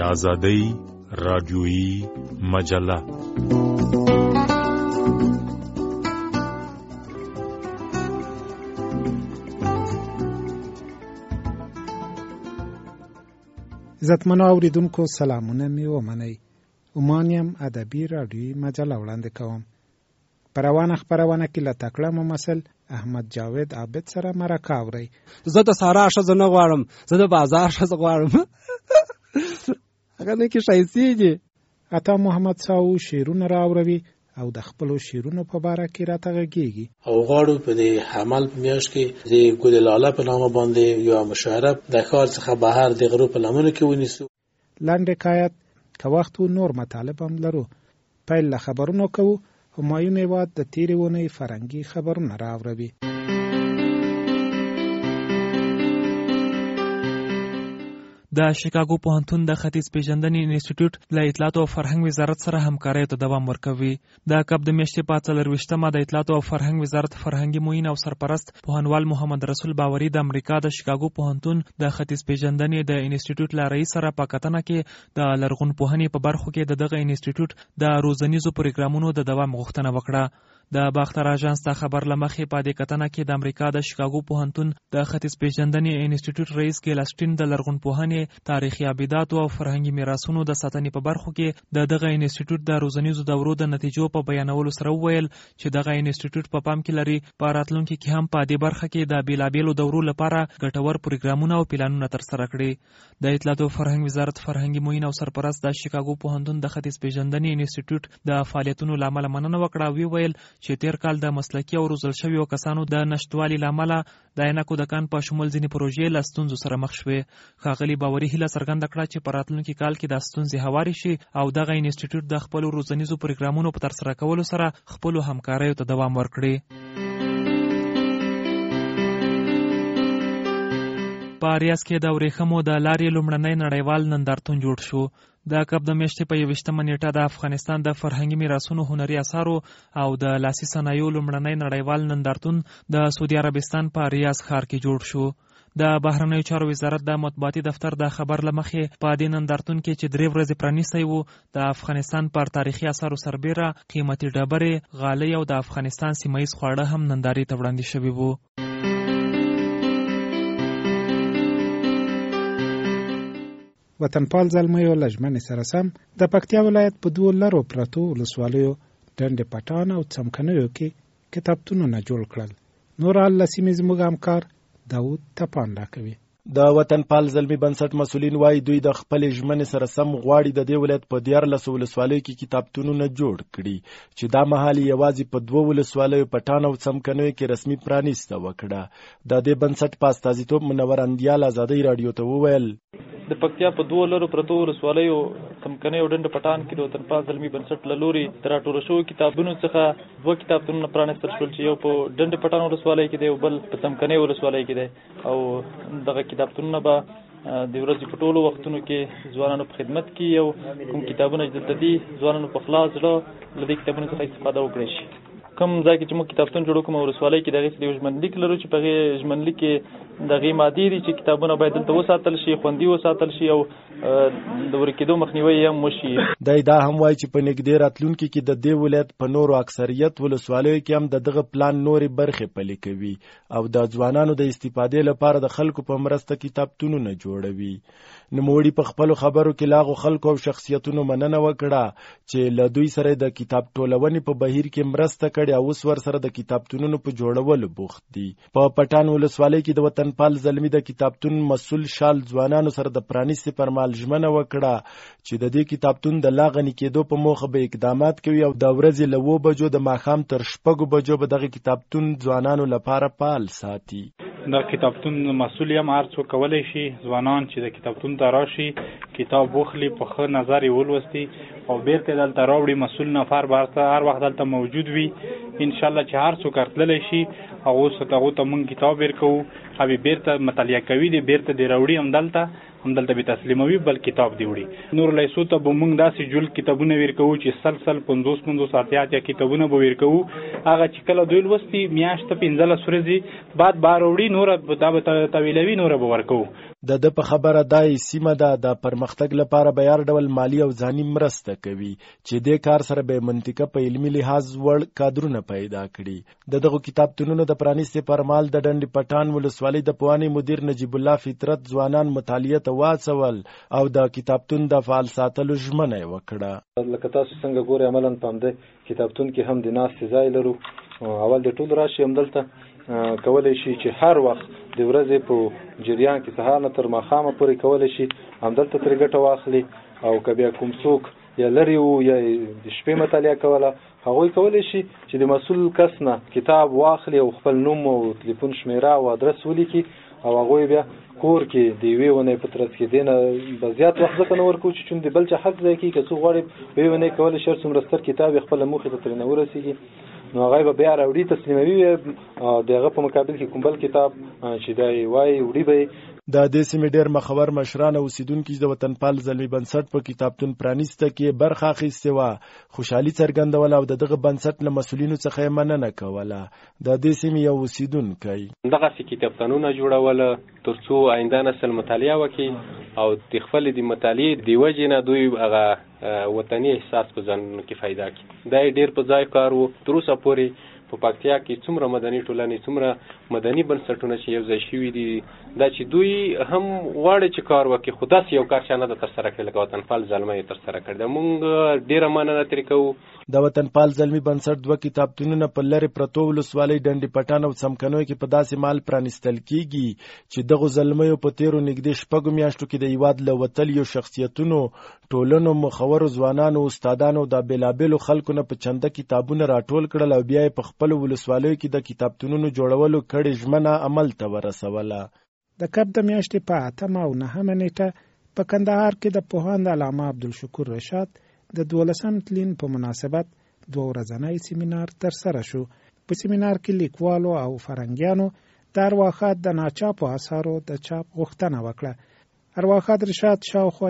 آزادۍ رادیویي مجله. عزتمنو اوریدونکو سلامونه می ومنئ. عمانیم ادبي رادیویي مجله وړاندې کوم. په روانه خپرونه کې له تکړه ممثل احمد جاوید عابد سره مرکه اورئ. زه د سارا ښځه نه غواړم، زه د بازار ښځه غواړم. هغه نه کې ښایستې دي. عطا محمد ساو شعرونه راوروي او د خپلو شعرونو په باره کې راته غږېږي. او غواړو په دې حمل په میاشت کې د ګل لاله په نامه باندې یو مشاعره د ښار څخه بهر د غرو په لمنو کې ونیسو. لنډ حکایت که وخت و نور مطالب هم لرو. پیل له خبرونو کوو. همایون هیواد د تیرې اونۍ فرهنګي خبرونه راوروي. د شیکاګو پوهنتون د ختیځ پیژندنې انسټیټیوټ له اطلاعات او فرهنګ وزارت سره همکارۍ ته دوام ورکوي. د کب د میاشتې په 24مه د اطلاعات او فرهنګ وزارت فرهنګي معین او سرپرست پوهنوال محمد رسول باوري د امریکا د شیکاګو پوهنتون د ختیځ پیژندنې د انسټیټیوټ له رئیس سره په کتنه کې د لرغونپوهنې په برخو کې دغه انسټیټیوټ د روزنیزو پروګرامونو د دوام غوښتنه وکړه. د باختر اژانس د خبر لمخې په دې کتنه کې د امریکا د شیکاګو پوهنتون د ختیځ پیژندنې انسټیټیوټ رئیس ګیلسټین د لرغونپوهنې، تاریخي ابداتو او فرهنګي میراثونو د ساتنې په برخو کې دغه انسټیټیوټ د روزنیزو دورو د نتیجو په بیانولو سره وویل چې دغه انسټیټیوټ په پام کې لري په راتلونکي کې هم په دې برخه کې د بیلابیلو دورو لپاره ګټور پروګرامونه او پلانونه ترسره کړي. د اطلاعات او فرهنګ وزارت فرهنګي معین او سرپرست د شیکاګو پوهنتون د ختیځ پیژندنې انسټیټیوټ د فعالیتونو لامل مننه وکړه. ویل چې تیر کال د مسلکي او روزل شویو کسانو د نشټوالي لامل د عینکو د کان په شمول ځینې پروژې له ستونزو سره مخ شوې. ښاغلي باوري هیله څرګنده کړه چې په راتلونکي کال کې د ستونزې هوارې شي او دغه انسټیټیوټ د خپلو روزنیزو پروګرامونو په ترسره کولو سره خپلو همکاریو ته دوام ورکړي. په ریاض کې د ورېښمو د لارې لومړنی نړیوال نندارتون جوړ شو. د کب د میاشتې په 21مه نیټه د افغانستان د فرهنګي میراثونو، هنري اثارو او د لاسي صنایعو لومړنی نړیوال نندارتون د سعودي عربستان په ریاض ښار کې جوړ شو. د بهرنیو چارو وزارت د مطبوعاتي دفتر د خبر لمخې په دې نندارتون کې چې 3 ورځې پرانیستی و، د افغانستان پر تاریخي اثارو سربیره، قیمتي ډبرې، غالۍ او د افغانستان سیمه ییز خواړه هم نندارې ته وړاندې شوي وو. وطنپال زلمیو له ژمنې سره سم د پکتیا ولایت په 2 لرو پرتو ولسوالیو ډنډ پټان او څمکنیو کې کتابتونونه جوړ کړل. نور له سیمې زموږ همکار داود تپان راکوي. د وطنپال زلمی بنسټ مسولین وایي دوی د خپل ژمنې سره سم غواړي د دې ولایت په 14 ولسوالیو کې کتابتونونه جوړ کړي چې دا مهال یوازې په 2 ولسوالیو پټان او څمکنیو کې رسمي پرانیسته وکړه. د دې بنسټ په استازیتوب منور اندیال آزادۍ رادیو ته وویل د پکتیا په 2 لرو پرتو ولسوالیو څمکنیو ډنډ پټان کې د وطنپال زلمی بنسټ له لوري د راټولو شویو کتابونو څخه 2 کتابتونونه پرانیستل شول چې یو په ډنډ پټان ولسوالۍ کې دی او بل په څمکنیو ولسوالۍ کې دی. او دغه کتابتونونه به د ورځې په ټولو وختونو کې ځوانانو په خدمت کې او کوم کتابونه چې دلته دي ځوانانو په خلاص زړه له دې کتابونو څخه استفاده وکړي شي. کوم ځای کې چې موږ کتابتون جوړو کوم ولسوالۍ کې دغه د ژمنلیک لرو چې په ژمنلیک کې دغه مادي دي چې کتابونه باید دلته وساتل شي، خوندي وساتل شي او د ورکېدو مخنیوي هم وشي. دا هم وایي چې په نږدې راتلونکي کې د دې ولایت په نورو اکثریت ولسوالیو کې هم دغه پلان نورې برخې پلي کوي او د ځوانانو د استفادې لپاره د خلکو په مرسته کتابتونونه جوړوي. نوموړي په خپلو خبرو کې لاغو خلکو او شخصیتونو مننه وکړه چې له دوی سره د کتاب ټولونې په بهیر کې مرسته کړې او اوس ورسره د کتابتونونو په جوړولو بوخت دي. په پټان ولسوالۍ کې د وطنپال زلمی د کتابتون مسؤل شال ځوانانو سره د پرانیستي پر مهال ژمنه وکړه چې د دې کتابتون د لا غني کېدو په موخه به اقدامات کوي او د ورځې له 2 بجو د ماښام تر 6 بجو به دغه کتابتون ځوانانو لپاره فعال ساتي. د کتابتون مسؤل یم هر څوک کولی شي ځوانان چې د کتابتون ته راشي کتاب وخلي په ښه نظر یې ولوستي او بیرته دلته راوړي. مسؤل نفر به هر وخت دلته موجود وي. انشاءالله چې هر څوک راتللی شي هغو ته موږ کتاب ورکوو او بیرته مطالعه کوي، دی بیرته دی راوړي هم دلته همدلته به تسلیموي بل کتاب دی وړي. نور لیسو ته به موږ داسې جل کتابونه ورکوو چې سلسل 50 اتیا کتابونه به ورکوو. هغه چې کله دوی لوستي میاشت 15 ورځې بعد بار وړي نور دا به تویلوي نور به ورکوو. د په خبره دای سیمه ده د پرمختګ لپاره به هر ډول مالی او ځاني مرسته کوي چې دې کار سره به منطقه په علمي لحاظ وړ کادرونه پیدا کړي. دغه کتابتونونو د پرانیستي پرمال د ډنډ پټان ولسوالۍ د پوانی مدیر نجیب الله فطرت ځوانان مطالعه ته واڅول او د کتابتون د فعال ساتلو ژمنه وکړه. لکه تاسو څنګه ګورئ عملاً په همدې کتابتون کې هم د ناستې ځای لرو. اول د ټول راشي همدلته کولی شي چې هر وخت د ورځې په جریان کې سهار نه تر ماښامه پورې کولی شي همدلته ترې ګټه واخلي. او که بیا کوم څوک یا لرې وو یا د شپې مطالعه کوله هغوی کولی شي چې د مسؤل کس نه کتاب واخلي او خپل نوم او تلیفون شمیره او ادرس ولیکي او هغوی بیا کور کې د یوې ونې په ترڅ کې دې نه به زیات وخت ځکه نه ورکوو چې چون د بل چا حق ځای کېږي. که څوک غواړي په یوې ونې کولی شي هر څومره ستر کتاب یې خپله موخې ته ترې نه ورسېږي نو هغه به بیا راوړي تسلیموي د هغه په مقابل کې کوم بل کتاب چې دی وایي وړي به. د دې سیمې ډېر مخور مشران او اوسیدونکي د وطنپال زلمي بنسټ په کتابتون پرانیسته کې برخه اخیستې وه خوشحالي څرګندوله او دغه بنسټ له مسؤلینو څخه یې مننه کوله. د دې سیمې یو اوسیدونکی دغسې کتابتونونه جوړوله تر څو آینده نسل مطالعه وکړي او د خپل د مطالعې د وجې نه دوی هغه وطني احساس په ځانونو کې پیدا کړي. دا یې ډېر په ځای کار و. تر اوسه پورې په پکتیا کې څومره مدني ټولنې څومره مدني بنسټونه چې یو ځای شوي دي دا چې دوی هم غواړي چې کار وکړي خو داسې یو کار چې نه ده ترسره کړی لکه وطنپال زلمی یې ترسره کړی ده. موږ ډېره مننه ترې کوو. د وطنپال زلمی بنسټ 2 کتابتونونه په لرې پرتو ولسوالۍ ډنډ پټان او څمکنیو کې په داسې مال پرانیستل کیږي چې دغو زلمیو په تیرو نږدې 6 میاشتو کې د هیواد له وتلیو شخصیتونو ټولنو مخورو ځوانانو استادانو د بېلابېلو خلکو نه په چنده کتابونه راټول کړل او بیا یې په خپلو ولسوالیو کې د کتابتونونو جوړولو کړې ژمنه عمل ته ورسوله. د کب د میاشتې په 8 او 9 نیټه په کندهار کې د پوهاند علامه عبدالشکور رشاد د 12 تلین په مناسبت 2 ورځنی سیمینار ترسره شو. په سیمینار کې لیکوالو او فرهنګیانو د ارواښاد د ناچاپو اثارو د چاپ غوښتنه وکړه. ارواښاد رشاد شاوخوا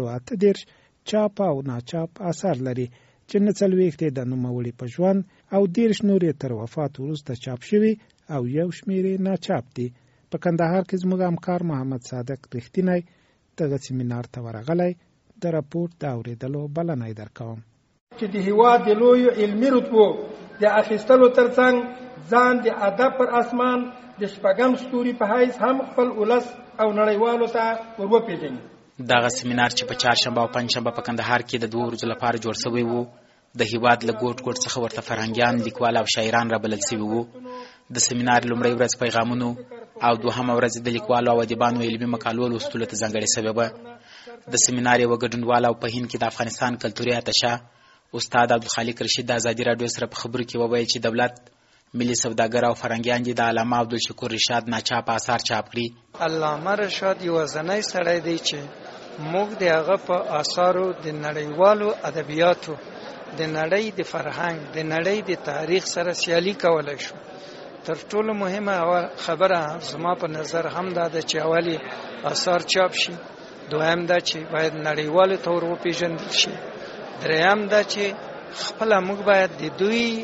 138 چاپ او ناچاپ اثار لري چې 40 د نوموړي په ژوند او 10 نورې تر وفات وروسته چاپ شوي او 1 شمېر ناچاپ دي. په کندهار کې زموږ همکار محمد صادق رښتینی دغه سیمینار ته ورغلی د راپورټ د اورېدلو بلنه درکوم. چې د هیواد د لویو علمي رتبو د اخیستلو ترڅنګ ځان د ادب پر اسمان د شپږم ستوري په حیث هم خپل ولس او نړیوالو ته ور وپېژني. دغه سیمینار چې په چهارشنبه او پنجشنبه په کندهار کې د 2 ورځو لپاره جوړ شوی وو د هیواد له ګوټ ګوټ څخه ورته فرهنګیان لیکوال او شاعران رابلل شوي وو. د سیمینار لومړۍ ورځ پیغامونو او دوهمه ورځ د لیکوالو او ادیبانو علمي مقالو لوستلو ته ځانګړې شوې وه. د سیمینار یوه ګډونواله او په هند کې د افغانستان کلتوري اتشه استاد عبدالخالق رشید د ازادي راډیو سره په خبرو کې وویل چې دولت ملي سوداګر او فرهنګیان دي د علامه عبدالشکور رشاد ناچاپ آثار چاپ کړي. علامه رشاد یو ځنی سړی دی چې موږ د هغه په آثارو د نړیوالو ادبیاتو د نړۍ د فرهنګ د نړۍ د تاریخ سره سیالي کولی شو. تر ټولو مهمه خبره زما په نظر هم دا ده چې اولی آثار چاپ شي، دویم دا چې باید نړیوالو ته ور وپېژندل شي، دریم دا چې خپله موږ باید د دوی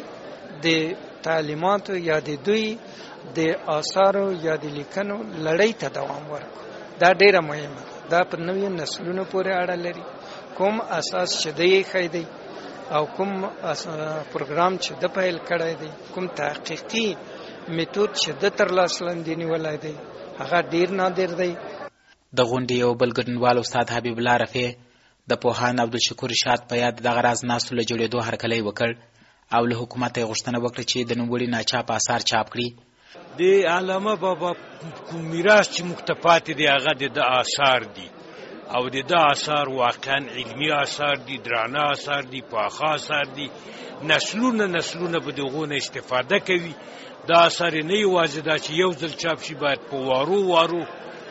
د تعلیماتو یا د دوی د آثارو یا د لیکنو لړۍ ته دوام ورکړو. دا ډیره مهمه ده. دا په نویو نسلونو پورې اړه لري. کوم اساس چې دی ایښی دی او کوم پروګرام چې د پیل کړی دی، کوم تحقیقي میتود چې د ترلاسه لاندې نیولی دی، هغه ډیر نادر دی. د غونډې یو بل ګډونوال استاد حبیب الله رفیع د پوهاند عبدالشکور رشاد په یاد دغه راز ناستو له جوړېدو هرکلی وکړ او له حکومته یې غوښتنه وکړه چې د نوموړي ناچاپ آثار چاپ کړي. د علامه بابا کوم میراث چې موږ ته پاتې دی هغه د آثار دي او د ده آثار واقعا علمي آثار دي، درانه آثار دي، پاخه آثار دي. نسلونه به دغو نه استفاده کوي. دا آثار نه یوازې دا چې یو ځل چاپ شي، باید په وارو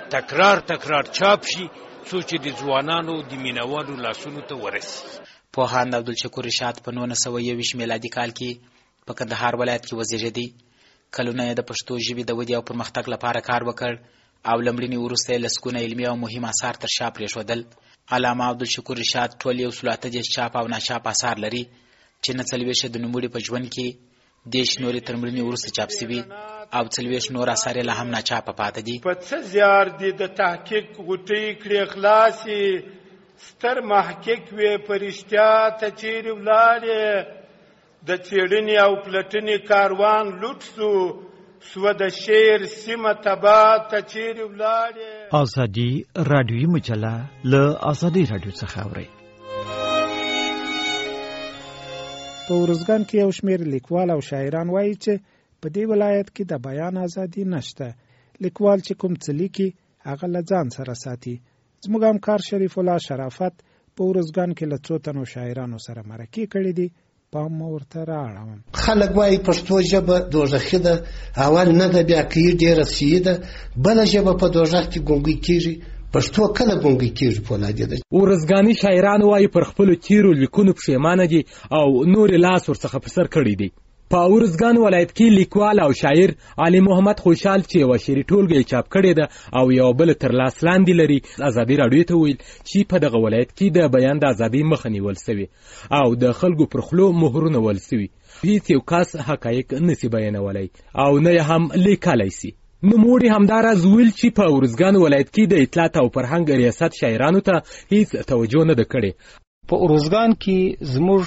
تکرار چاپ شي څو چې د ځوانانو د مینوالو لاسونو ته ورسي. پوهاند عبدالشکور رشاد په 1921 میلادي کال کې په کندهار ولایت کې وزیږېدی. کلونه یې د پښتو ژبې د ودې او پرمختګ لپاره کار وکړ او لمړني وروسته لسګونه علمي او مهم اثار تر شا پرېښودل. علامه عبدالشکور رشاد ټول 138 چاپ او ناچاپ اثار لري چې نه 40 د نوموړي په ژوند کې 10 نورې تر مړینې وروسته چاپ شوي او 40 نور اثار یې لا هم ناچاپه پاته دي. په څه زیار دي د تحقیق غوټۍ کړې خلاصې، ستر محقق وې په رښتیا ته چیرې ولاړې، د څېړنې او پلټنې کاروان لوټ سو د شعر سیمه تباه ته چیرې ولاړې. ازادي راډیویي مجله له ازادي راډیو څخه اورئ. په ارزګان کې یو شمېر لیکوال او شاعران وایي چې په دې ولایت کې د بیان ازادي نشته. لیکوال چې کوم څه لیکي هغه له ځان سره ساتي. زموږ همکار شریف الله شرافت په ارزګان کې له څو تنو شاعرانو سره مرکې کړې دي. پام ورته راړم. خلک وایي پښتو ژبه دوزخي ده، اول نه ده بیا کوي ډېره سیي ده، بله ژبه په دوزخ کې ګونګی کېږي، پښتو کله ګونګی کېږي فولادي ده. ورزګاني شاعران وایي پر خپلو تیرو لیکونو پښیمانه دي او نورې لاس ورڅخه په سر کړي دي. په ارزګان ولایت کې لیکوال او شاعر علي محمد خوشحال چې یوه شعري ټولګه یې چاپ کړې ده او یو بل تر لاس لاندې لري، ازادي راډیو ته ویل چې په دغه ولایت کې د بیان د ازادۍ مخه نیول سوې او د خلکو پر خولو مهرونه ول سوي. هیڅ یو کس حقایق نسي بیانولی او نه یې هم لیکلی سي. نوموړي همداراز ویل چې په ارزګان ولایت کې د اطلاعات او فرهنګ ریاست شاعرانو ته هیڅ توجه نه ده کړې. په ارزګان کې زموږ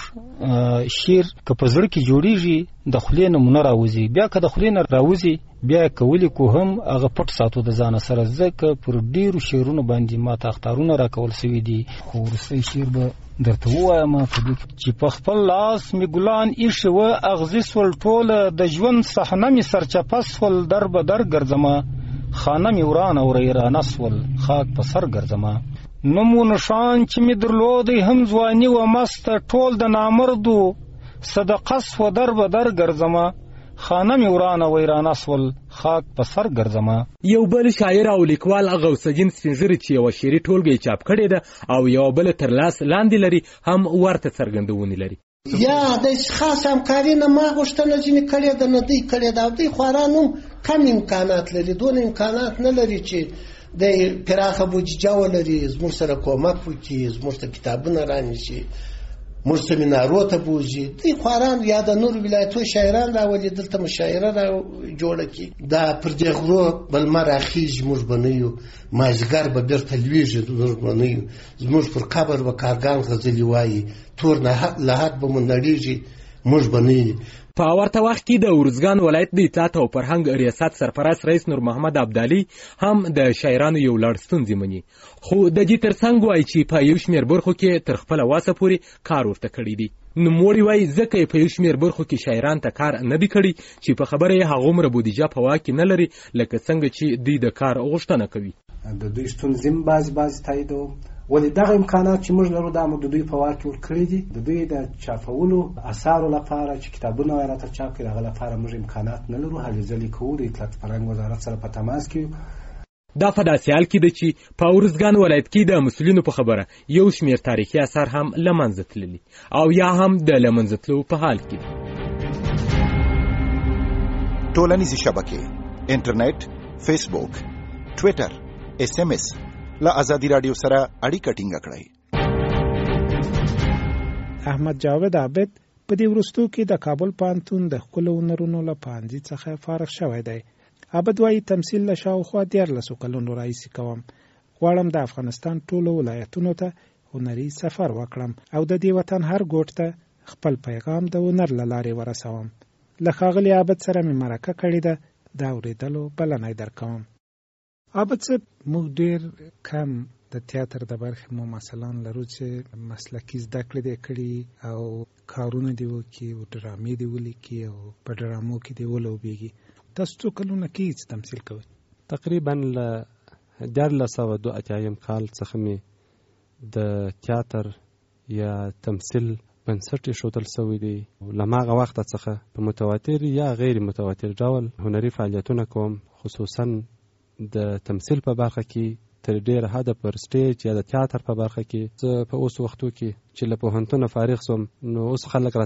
شعر که په زړه کې جوړیږي د خولې نه مونه راوځي، بیا که د خولې نه راوځي بیا که ولیکو هم هغه پټ ساتو د ځانه سره، ځکه پر ډېرو شعرونو باندې ماته اخطارونه راکول سوي دي. خو وروستی شعر به درته ووایم په دې چې په خپل لاس مې ګلان ایښي وه اغزي سول ټوله، د ژوند صحنه مې سرچپه سول در به در ګرځمه، خانه مې ورانه وریرانه سول خاک په سر ګرځمه. نوم و نشان چې مې درلودی هم ځواني و مسته، ټول د نامردو صدقه سوه در به در ګرځمه، خانه مې ورانه ویرانه سول خاک په سر ګرځمه. یو بل شاعر او لیکوال غوث الدین سپینږیري چې یوه شعري ټولګه یې چاپ کړې ده او یو بل تر لاس لاندې لري هم ورته څرګندونې لري. یا د خاص همکاري نه ما غوښتنه ځینې کړې ده نه دوی کړې ده، او دوی خورا نوم کم امکانات لري، دونه امکانات نه لري چې د پراخه بودیجه ولري زموږ سره کومک وکړي، زموږ ته کتابونه رانیسي، موږ سمینارو ته بوځي. دوی خواران یا د نورو ولایتو شاعران راولي دلته مشاعره را جوړه کړي. دا پر دې غرو به لمر راخیږي موږ به نه یو، مازدیګر به بېرته لویږي موږ به نه یو، زموږ پر قبر به کارګان غزلې وایي، تور لحد به مو نړېږي موږ به نه یو. په ورته وخت کې د ارزګان ولایت د اطلاعات او فرهنګ ریاست سرپرست رئیس نور محمد ابدالي هم د شاعرانو یو لړ ستونزې مني، خو د دې ترڅنګ وایي چې په یو شمېر برخو کې تر خپله وسه پورې کار ورته کړی دی. نوموړي وایي ځکه یې په یو شمېر برخو کې شاعران ته کار نه دی کړی چې په خبره یې هغومره بودیجه په واک کې نه لري لکه څنګه چې دوی د کار غوښتنه کوي. د دوی ستونزې هم بعضې تاییدوم، ولې دغه امکانات چې موږ لرو دا موږ د دوی په واک کې ورکړي دي. د دوی د چاپولو اثارو لپاره چې کتابونه یې راته چاپ کړي هغه لپاره موږ امکانات نه لرو. هلې ځلې کوو د اطلاعات فرهنګ وزارت سره په تماس کې یو. دا په داسې حال کې ده چې په ارزګان ولایت کې د مسؤلینو په خبره یو شمېر تاریخي اثار هم له منځه تللي او یا هم د له منځه تلو په حال کې دي. ټولنیزې شبکې، انټرنیټ، فیسبوک، ټویټر، SMS له ازادي راډیو سره اړیکه ټینګه کړئ. احمد جاوید عابد په دې وروستو کې د کابل پوهنتون د ښکلو هنرونو له پوهنځي څخه فارغ شوی دی. عابد وایي تمثیل له شاوخوا 14 کلونو راهیسې کوم. غواړم د افغانستان ټولو ولایتونو ته هنري سفر وکړم او د دې وطن هر ګوټ ته خپل پیغام د هنر له لارې ورسوم. له ښاغلي عابد سره مې مرکه کړې ده، د اورېدلو بلنه یې درکوم. عابد صاحب، موږ ډېر کم د تیاتر د برخې مو مثلا لرو چې مسلکي زده کړې دې کړي او کارونه دې وکړي او ډرامې دې ولیکي او په ډرامو کې دې ولوبېږي. تاسو څو کلونه کېږي چې تمثیل کوئ؟ تقریبا له 1482 کال څخه مې د تیاتر یا تمثیل بنسټ ایښودل سوی دی. له هماغه وخته څخه په متواتر یا غیر متواتر ډول هنري فعالیتونه کوم، خصوصا د تمثیل په برخه کې تر ډیره حده پر سټیج یا د تیاتر په برخه کې. زه په اوس وختو کې چې له پوهنتونه فارغ سوم نو اوس خلک راته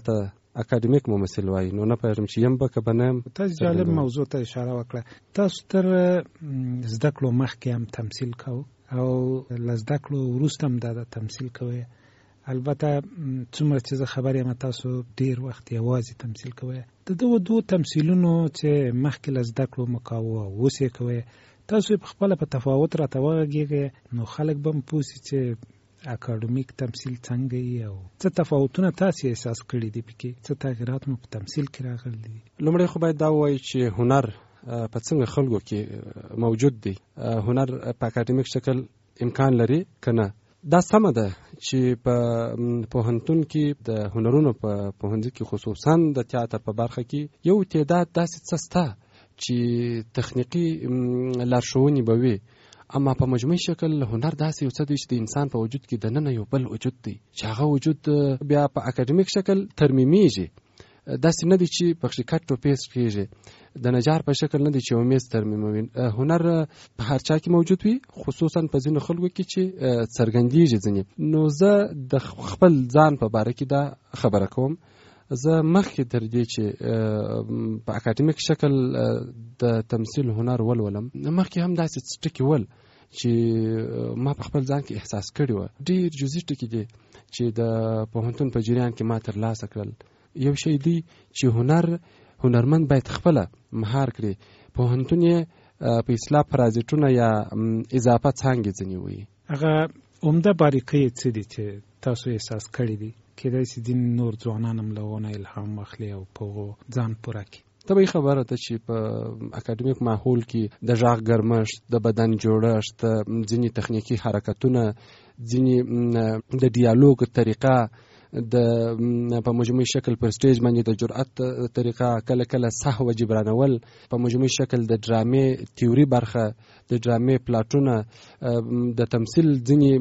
اکاډمیک ممثل وایي، نو نه پوهېږم چې یم به که به نه یم. تاسو جالب موضوع ته اشاره وکړه. تاسو تر زده کړو مخکې هم تمثیل کوو او له زده کړو وروسته هم دا تمثیل کوئ. البته څومره چې زه خبر یم تاسو ډیر وخت یوازې تمثیل کوئ. د دغو دوو تمثیلونو چې مخکې له زده کړو مو کوو او اوس یې کوئ، تاسو په خپله په تفاوت راته وغږېږئ، نو خلک به هم پوه سي چې اکاډمیک تمثیل څنګه یي او څه تفاوتونه تاسو احساس کړي دي، پکې څه تغیرات مو په تمثیل کې راغلي دي. لومړی خو باید دا ووایي چې هنر په څنګه خلکو کې موجود دی. هنر په اکاډمیک شکل امکان لري که نه؟ دا سمه ده چې په پوهنتون کې د هنرونو په پوهنځي کې خصوصا د تیاتر په برخه کې یو تعداد داسې څه سته چې تخنیکي لارښوونې به وي، اما په مجموعي شکل هنر داسې یو څه دی چې د انسان په وجود کې دننه یو بل وجود دی چې هغه وجود بیا په اکاډمیک شکل ترمیمیږي. داسې نه دی چې پکښې کټ و پیسټ کېږي، د نجار په شکل نه دی چې یو میز ترمیموي. هنر په هر چا کې موجود وي، خصوصا په ځینو خلکو کې چې څرګندېږي ځینې. نو زه د خپل ځان په باره کې دا خبره کوم. زه مخکې تر دې چې په اکاډمیک شکل د تمثیل هنر ولولم، مخکې هم داسې ټکي ول چې ما په خپل ځان کې احساس کړي وه. ډېر جزئي ټکي دي چې د پوهنتون په جریان کې ما ترلاسه کړل. یو شی دی چې هنرمند باید خپله مهار کړي. پوهنتون یې په اصطلاح پرازیټونه یا اضافه څانګې ځینې وایي. هغه عمده باریکۍ څه دي چې تاسو احساس کړي دي؟ کېدای شي ځینې نور ځوانان هم له هغونه الهام واخلي او په هغو ځان پوره کړي. طبیعي خبره ده چې په اکاډمیک ماحول کې د غږ ګرمښت، د بدن جوړښت، ځینې تخنیکي حرکتونه، ځینې د ډیالوګ طریقه، په مجموعي شکل پر سټیج باندې د جرأت طریقه، کله کله سهو جبرانول، په مجموعي شکل د ډرامې تیوري برخه، د ډرامې پلاټونه، د تمثیل ځینې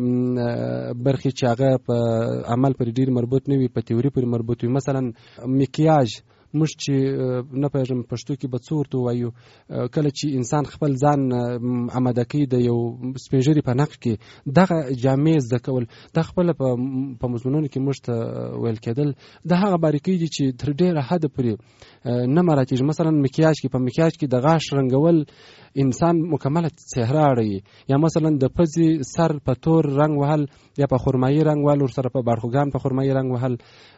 برخې چې هغه په عمل پرې ډېر مربوط نه وي، په تیوري پرې مربوط وي. مثلا مکیاج، موږ چې نه پوهېږم پښتو کې به څه ورته ووایو، کله چې انسان خپل ځان اماده کوي د یو سپین ږیري په نقش کې، دغه جامې زده کول، دا خپله په مضمونونو کې موږ ته ویل کېدل. دا هغه باریکۍ دي چې تر ډېره حده پورې نه مراکېږي. مثلا مکیاج کې، په مکیاج کې د غاښ رنګول انسان مکمله څهره اړوي، یا مثلا د پزې سر په تور رنګ وهل یا په خرمایي رنګ وهل، ورسره په باړخوګان په خرمایي رنګ وهل،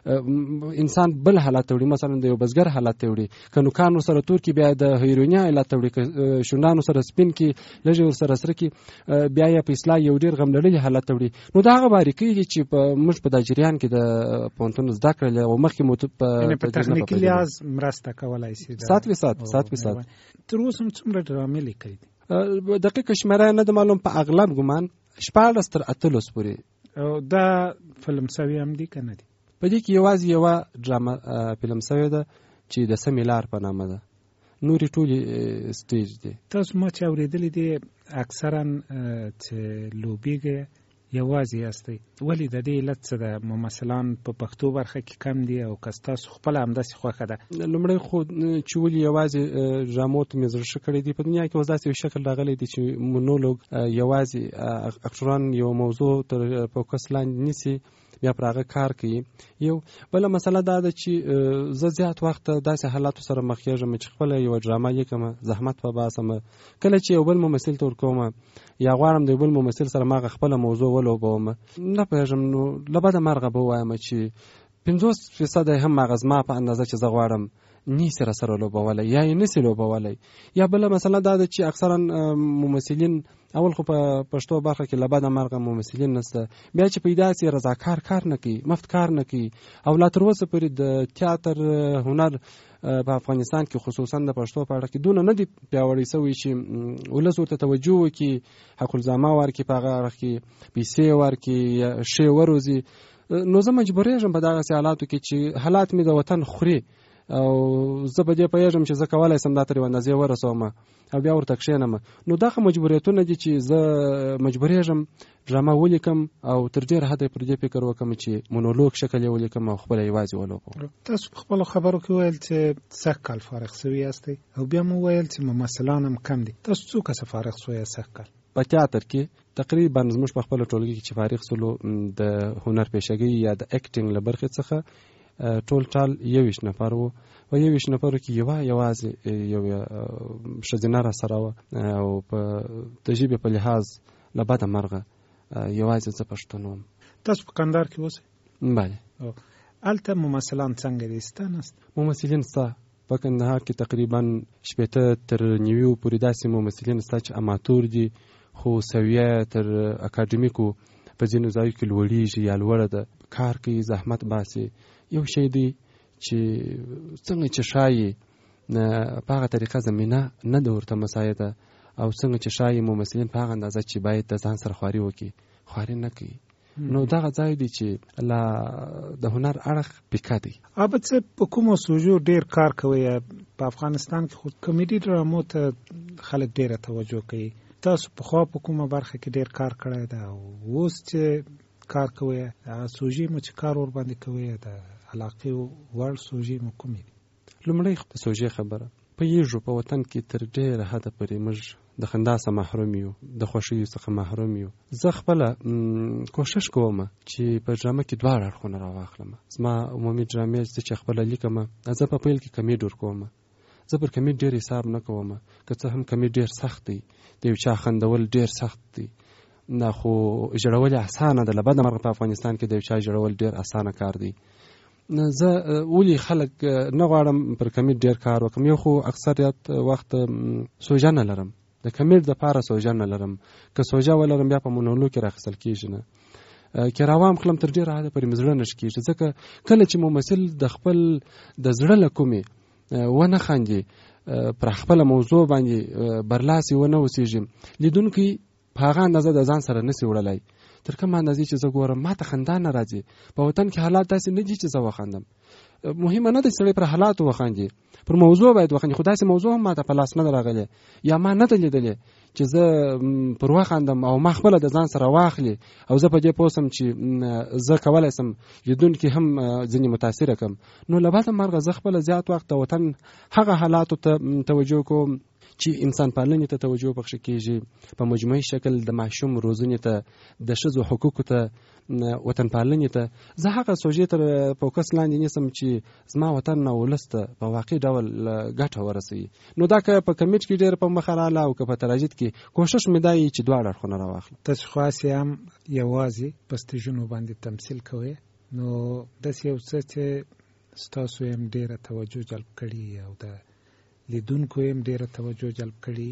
انسان بل حالت ته وړي. مثلا د یو بزګر حالت ته وړي، که نوکان ورسره تور کې بیا د هیرونیا حالت ته وړي، که شونډان ورسره سپین کې لږې ورسره سره کې بیا یې په اصطلاح یو ډېر غم لړلي حالت ته وړي. نو دا هغه باریکۍ دي چې موږ په دا جریان کې د پوهنتون زده کړې او مخکې مو په تخنیکي لحاظ مرسته کولی شي. 100% تر اوسه څومره ډرامې لیکلي دي؟ دقیقه شمېره نه ده معلوم، په اغلب ګمان 14 تر 18 پورې. دا فلم سوي هم دي که نه دي؟ په دې کې یوازې یوه ډرامه فلم سوې ده چې د سمې لار په نامه ده، نورې ټولې سټیج دي. تاسو ما چې اورېدلي دي اکثرا چې لوبیږي یوازې یاستئ، ولې د دې علت څه ده؟ ممثلان په پښتو برخه کې کم دي او که ستاسو خپله همداسې خوښه ده؟ لومړی خو چې ولې یوازې ډرامو ته مې زړه ښه کړی دی، په دنیا کې اوس داسې یو شکل راغلی دی چې مونولوګ یوازې اکټران یو موضوع تر فوکس لاندې نیسي، بیا پر هغه کار کوي. یو بله مسله دا ده چې زه زیات وخت داسې حالاتو سره مخ کېږم چې خپله یوه ډرامه لیکم، زحمت په باسم، کله چې یو بل ممثل ته ورکوم یا غواړم د یو بل ممثل سره ما خپله موضوع ولوبوم، نه پوهېږم، نو له بده مرغه به ووایم چې 50% هم هغه زما په اندازه چې زه غواړم نیسي را سره لوبولی یا یې نسي لوبولی. یا بله مسله دا ده چې اکثرا ممثلین اول خو په پښتو برخه کې له بده مرغه ممثلین نشته، بیا چې پیدا سي رضاکار کار نه کوي، مفت کار نه کوي، او لا تر اوسه پورې د تیاتر هنر په افغانستان کې خصوصا د پښتو په اړه کې دونه نه دي پیاوړی شوی چې ولس ورته توجه وکړي، حق الزامه ورکړي، په هغه اړه کې پیسې ورکړي، ښې وروزي. نو زه مجبورېږم په دغسې حالاتو کې چې حالات مې د وطن خوري او زه په دې پوهېږم چې زه کولی شم دا تر یوه اندازې ورسوم او بیا ورته کښېنم. نو دغه مجبوریتونه دي چې زه مجبورېږم ډرامه ولیکم او تر ډېره حده پر دې فکر وکړم چې مونولوګ شکل یې ولیکم او خپله یوازې ولوبم. تاسو په خپلو خبرو کې ویل چې 100 کال فارغ شوي یاستئ او بیا مو ویل چې ممثلان هم کم دي. تاسو څو کسه فارغ شوي 100 کال؟ په تیاتر کې تقریبا زموږ په خپله ټولګي کې چې فارغ شولو د هنر پیشګۍ یا د اکټینګ له برخې څخه ټول ټال 21 نفر وو او 21 نفرو کې یوازې یو ښځینه را سره وه او په د ژبې په لحاظ له بده مرغه یوازې زه پښتون وم. تاسو په کندهار کې اوسئ؟ بله. هلته ممثلان څنګه دي؟ سته نسته؟ ممثلین سته. په کندهار کې تقریبا 80 تر 90 پورې داسې ممثلین سته چې اماتور دي، خو سویه تر اکاډمیکو په ځینو ځایو کې لوړېږي یا لوړه ده، کار کوي، زحمت باسي. یو شی دی چې څنګه چې ښایي په هغه طریقه زمینه نه ده ورته مساعده، او څنګه چې ښایي ممثلین په هغه اندازه چې باید د ځان سره خواري وکړي، خواري نه کوي. نو دغه ځای دی چې لا د هنر اړخ پیکه دی. عابد صاحب په کومو سوژو ډیر کار کوي؟ په افغانستان کې خو کمیډي ډرامو ته خلک ډیره توجه کوي. تاسو پخوا په کومه برخه کې ډیر کار کړی ده او اوس چې کار کوي سوژې مو چې کار ور باندې کوي د علاقې وړ سوژې مو کومې دي؟ لومړی د سوژې خبره پوهېږو په وطن کې تر ډېره حده پورې موږ د خندا څخه محروم یو، د خوښیو څخه محروم یو. زه خپله کوشش کوم چې په ډرامه کې دواړه اړخونه راواخلم. زما عمومي ډرامې چې خپله لیکم، زه په پیل کې کمیډ ورکوم. زه پر کمیډ ډېر حساب نه کوم، که څه هم کمیډ ډېر سخت دی، د یو چا خندول ډېر سخت دی، نه خو ژړول اسانه ده. له بده مرغه په افغانستان کې د یو چا ژړول ډېر اسانه کار دی. زه ولې خلک نه غواړم پر کمیډ ډېر کار وکړم؟ یو خو اکثریت وخت سوژه نه لرم، د کمیډ دپاره سوژه نه لرم. که سوژه ولرم بیا په مونولوګ کې راخیستل کېږي نه. که راوام کړم تر ډېره حده پورې مې زړه نه ښه کېږي، ځکه کله چې ممثل د خپل د زړه له کومې ونه خاندي، پر خپله موضوع باندې برلاسي ونه اوسېږي، لیدونکی په هغه اندازه د ځان سره نسي وړلی. تر کومه اندازې چې زه ګورم ما ته خندا نه راځي. په وطن کې حالات داسې نه دي چې زه وخاندم. مهمه نه ده چې سړی پر حالاتو وخاندي، پر موضوع باید وخاندي. خو داسې موضوع هم ما ته په لاس نه ده راغلی یا ما نه ده لیدلې چې زه پر وخاندم او ما خپله د ځان سره واخلي او زه په دې پوه سم چې زه کولی سم لیدونکي هم ځینې متاثره کړم. نو له بده مرغه زه خپله زیات وخت د وطن هغه حالاتو ته توجه کوم چې انسان پالنې ته توجه پکښې کېږي، په مجموعي شکل د ماشوم روزنې ته، د ښځو حقوقو ته، وطن پالنې ته. زه هغه سوژې تر فوکس لاندې نیسم چې زما وطن او ولس ته په واقعي ډول ګټه ورسوي. نو دا که په کمیډ کې ډېر په مخه راغله او که په تراژید کې، کوشش مې دا وي چې دواړه اړخونه راواخلم. تاسو خاص هم یوازې په سټیجونو باندې تمثیل کوئ، نو داسې یو څه چې ستاسو هم ډېره توجه جلب کړي او د لیدونکو هم ډېره توجه جلب کړي،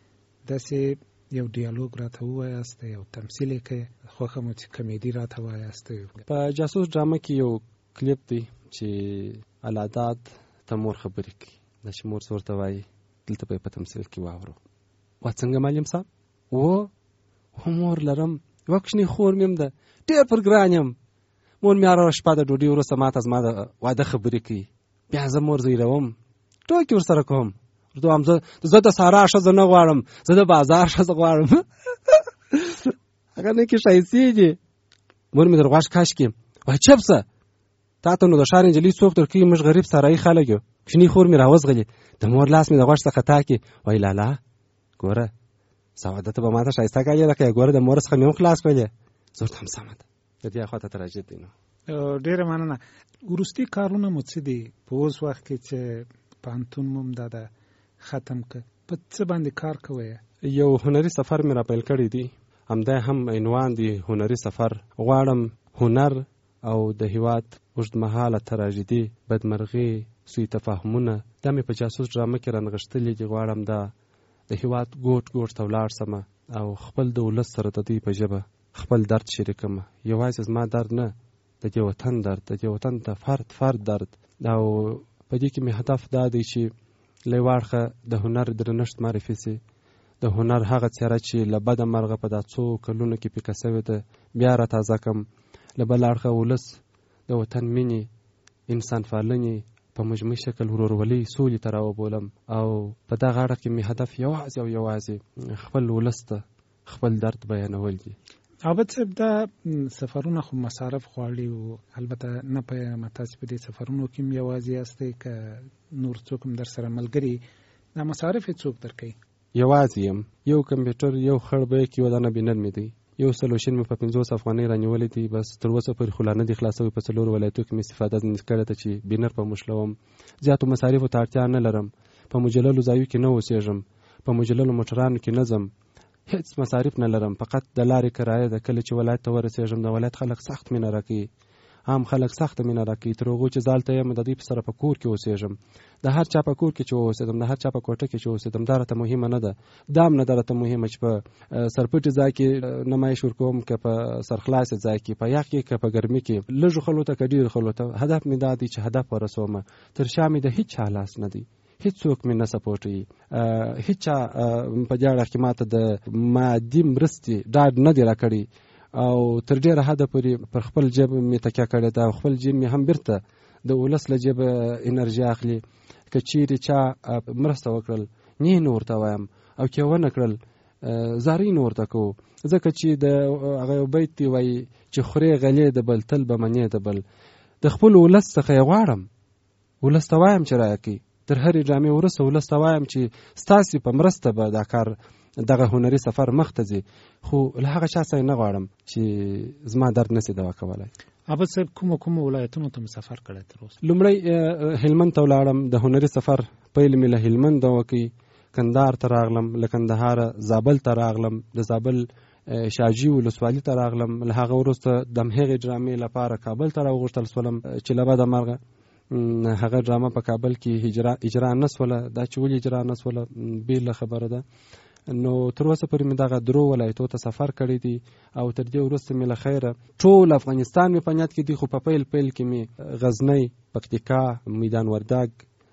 داسې یو ډیالوګ راته ووایاست، یو تمثیل یې کوي، خوښه مو چې کمیډي راته وایاست؟ په جاسوس ډرامه کې یو کلیپ دی چې الاداد ته مور خبرې کوي، دا چې مور ورته وایي دلته به یې په تمثیل کې واورو. وا څنګه معلم صاحب؟ مور لرم، یوه کوچنۍ خور مې هم ده، ډېر پر ګران یم. مور مې هره شپه د ډوډۍ وروسته ما ته زما د واده خبرې کوي، بیا زه مور زیروم، ټوکې ورسره کوم، ورته وایم زه د سارا ښځه نه غواړم، زه د بازار ښځه غواړم. هغه نه کې ښایستې دي. مور مې در غوږ کش کړي، وایي چپ شه، تا ته نو د ښار نجلۍ څوک درکوي، موږ غریب سارایي خلک یو. کوچنۍ خور مې راوزغلي، د مور لاس مې د غوږ څخه تاکي، وایي لالا ګوره سعاده ته به ما ته ښایسته کالي راکړې، ګوره د مور څخه مې هم خلاص کړلې. زه ورته هم سمه ده، د دې خوا ته تراژید دی. نو ډېره مننه. وروستي کارونه مو څه دي په اوس وخت کې چې پوهنتون مو دا د ختم که؟ په څه باندې کار کوئ؟ یو هنري سفر مې را پیل کړی دی، همدا هم عنوان دی هنري سفر. غواړم هنر او د هیواد اوږدمهاله تراژیدي، بدمرغي، سوء تفاهمونه دا مې په جاسوس ډرامه کې رانغښتلي دي. غواړم دا د هیواد ګوټ ګوټ ته ولاړ سمه او خپل د ولس سره د دوی په ژبه خپل درد شریکم. یوازې زما درد نه، د دې وطن درد، د دې وطن د فرد درد. او په دې کې مې هدف دا دی چې له یوه اړخه د هنر درنښت معرفي سي، د هنر هغه څېره چې له بده مرغه په دا څو کلونو کې پیکه سوې ده بیا را تازه کم. له بل اړخه ولس د وطن مینې، انسان پالنې په مجموعي شکل ورورولۍ، سولې ته راوبولم. او په دغه اړه کې مې هدف یوازې او یوازې خپل ولس ته خپل درد بیانول دي. عابد صاحب دا سفرونه خو مصارف غواړي، او البته نه پوهېږم تاسې په دې سفرونو کې هم یوازې یاستئ که نور څوک هم در سره ملګري؟ دا مصارف یې څوک درکوي؟ یوازې یم. یو کمپیوټر، یو خړ بیک، یو دانه بینر مې دی، 150 مې په 50 افغانۍ رانیولې دي، بس تر اوسه پورې خو لا نه دي خلاصوي. په 4 ولایتو کې مې استفاده ځنې کړې ده چې بینر په مشلوم. زیاتو مصارفو ته اړتیا نه لرم، په مجللو ځایو کې نه اوسېږم، په مجللو موټرانو کې نه ځم، هیڅ مصارف نه لرم، فقط د لارې کرایه ده. کله چې ولایت ته ورسېږم د ولایت خلک سخت مینه راکوي، عام خلک سخت مینه راکوي، تر هغو چې زالته یم د دوی په سره په کور کې اوسېږم. د هر چا په کور کې چې اوسېدم، د هر چا په کوټه کې چې اوسېدم، دا راته مهمه نه ده. دا هم نه ده راته مهمه چې په سرپټي ځای کې نمایش ورکوم، که په سرخلاصې ځای کې، په یخ کې که په ګرمي کې، لږو خلکو ته که ډېرو خلکو ته. هدف مې دا دی چې هدف ورسوم. تر شا مې د هېڅ چا لاس نه دی، هیڅ څوک مې نه سپورټوي، هیڅ چا په دې اړه کې ماته د مادي مرستې ډاډ نه دی راکړی، او تر ډېره حده پورې پر خپل جیب مې تکیه کړې ده، او خپل جیب مې هم بیرته د ولس له جیبه انرژي اخلي. که چیرې چا مرسته وکړل نه نو ورته وایم، او که ونه کړل زارۍ نه ورته کوو، ځکه چې د هغه یو بیت دی وایي چې خورې غلې د بل تل به منې د بل. د خپل ولس څخه یې غواړم، ولس ته وایم چې راکړي. تر هرې ډرامې وروسته ولس ته وایم چې ستاسې په مرسته به دا کار دغه هنري سفر مخ ته ځي، خو له هغه چا څخه نه غواړم چې زما درد نشي دوا کولی. عبد صاحب کوم ولایتونو ته سفر کړی تر اوسه؟ لومړی هلمند ته ولاړم، د هنري سفر پیل مې له هلمند وکړ. کندهار ته راغلم، له کندهاره زابل ته راغلم، د زابل شاجي ولسوالي ته راغلم. له هغه وروسته د همغې ډرامې لپاره کابل ته راوغوښتل سولم، چې له بده مرغه هغه ډرامه په کابل کې اجرا نه سوله. دا چې ولې اجرا نه سوله بېله خبره ده. نو تر اوسه پورې مې دغه 3 ولایتو ته سفر کړی دی، او تر دې وروسته مې له خیره ټول افغانستان مې په نیت کې دی، خو په پیل کې مې غزنی، پکتیکا، میدان وردګ،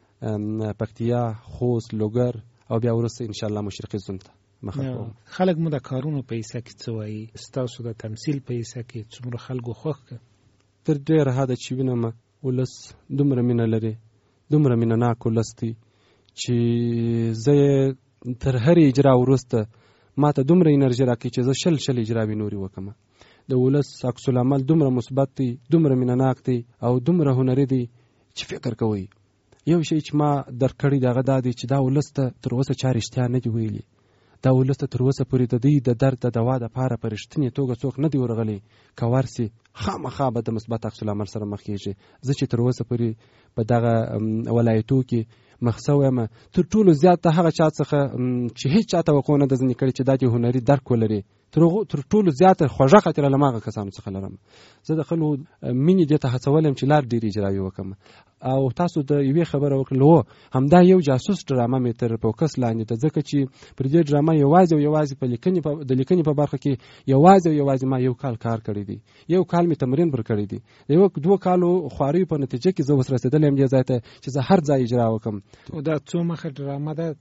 پکتیا، خوست، لوګر، او بیا وروسته ان شاء الله مشرقي زون ته مخه کوم. خلک مو د کارونو په حصہ کې څه وایي؟ ستاسو د تمثيل په حصہ کې څومره خلکو خوښ کړ؟ تر ډېره حده چې وینم ولس دومره مینه لري، دومره مینه ناک ولس دی چې زه تر هرې اجرا وروسته ما ته دومره انرژي راکوي چې زه شل اجراوې نورې وکړم. د ولس عکس العمل دومره مثبت دی، دومره مینه ناک دی، او دومره هنري دی چې فکر کوئ. یو شی چې ما درکړی د هغه دا دی چې دا ولس ته تر اوسه چا رښتیا نه دي ویلي، دا ولس ته تر اوسه پورې د دوی د درد د دوا دپاره په رښتینې توګه څوک نه دی ورغلی. که ورسي خامخا به د مثبت عکس العمل سره مخ کېږي. زه چې تر اوسه پورې په دغه ولایتو کې مخ سوی یم، تر ټولو زیات د هغه چا څخه چې هېڅ چا توقع نه ده ځینې کړې چې دا دې هنري درک ولري، تر ټولو زیاته خوږه خاطره له هغه کسانو څخه لرم. زه د خلکو مینې دې ته هڅول یم چې لار ډېرې اجراوې وکړم. او تاسو د یوې خبره وکړل، هو همدا یو جاسوس ډرامه مې تر فوکس لاندې ده، ځکه چې پر دې ډرامه یوازې په لیکنې په برخه کې یوازې ما 1 کال کار کړی دی، 1 کال مې تمرین پر کړی دی. د 2 کالو خواریو په نتیجه کې زه اوس رسېدلی یم دې ځای ته چې زه هر ځای اجرا وکړم. دا څو مخه ډرامه ده؟